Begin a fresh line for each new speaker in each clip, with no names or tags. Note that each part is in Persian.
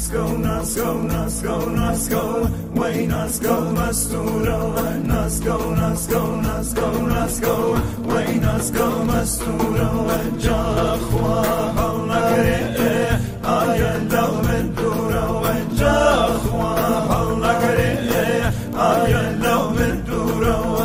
نسكو نسكو نسكو نسكو وي نسكو مستورة نسكو نسكو نسكو نسكو وي نسكو مستورة وجاخوا الله قريء آيا لو من دورة وجاخوا الله قريء آيا لو من دورة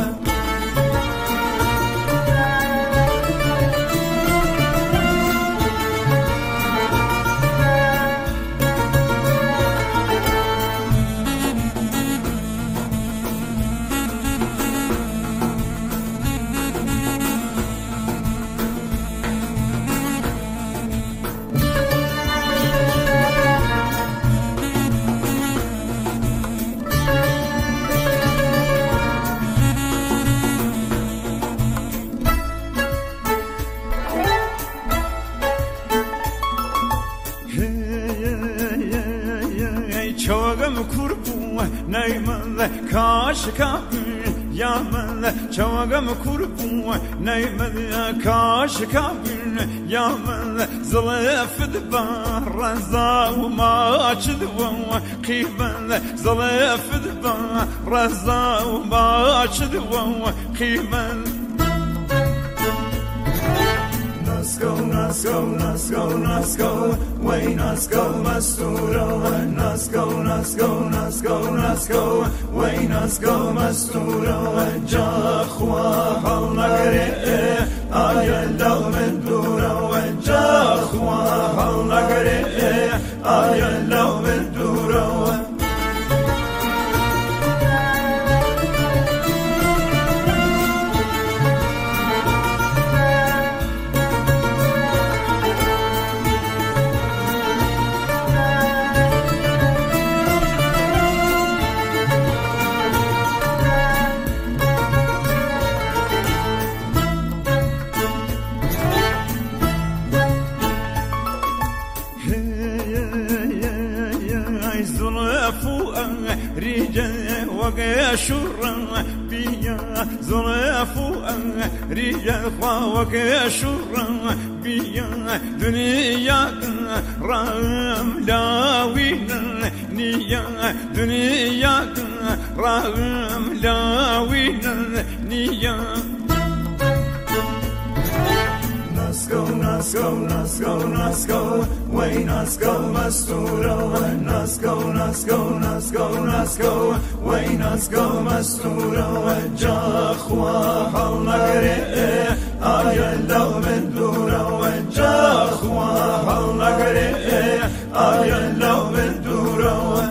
چوگم کربو نیمل کاش کابل یامل چوگم کربو نیمل کاش کابل یامل زلف دبار رزا و ما چدو قیمل زلف دبار رزا و ما چدو قیمل
نسكو نسكو نسكو نسكو وي نسكو مستورة نسكو نسكو نسكو نسكو وي نسكو مستورة جاخوا الله قريء آيا لو من دورة وجاخوا الله قريء آيا لو من دورة
رجال وقشورا بيا زلفو رجال وقشورا بيا دنيا رام لاوين نيا دنيا رام لاوين نيا
نسكو نسكو نسكو نسكو وي نسكو مستورة نسكو نسكو نسكو نسكو وي نسكو مستورة جاخوا الله قريء آيا لو من دورة وجاخوا الله قريء آيا لو من دورة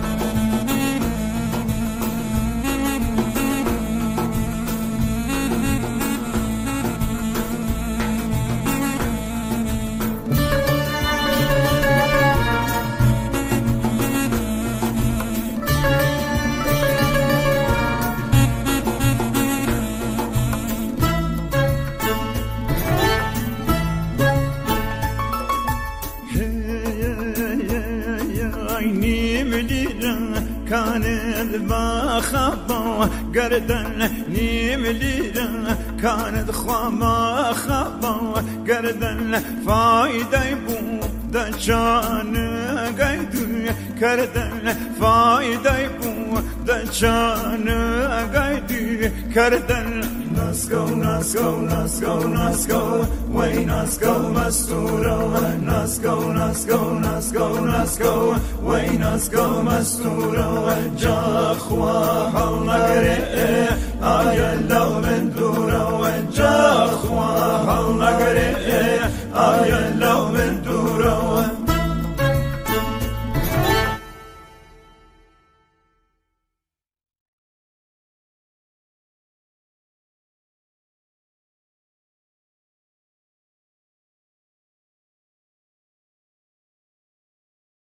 كانت ما خبا قردن نيم ليلة كانت خما خبا قردن فايدة يبو دجان قيدو كردن فايدة يبو دجان قيدو كردن
نسكو نسكو نسكو نسكو وي نسكو مستورة نسكو نسكو نسكو نسكو وي نسكو مستورة جاخوا الله قريء آيا لو من دورة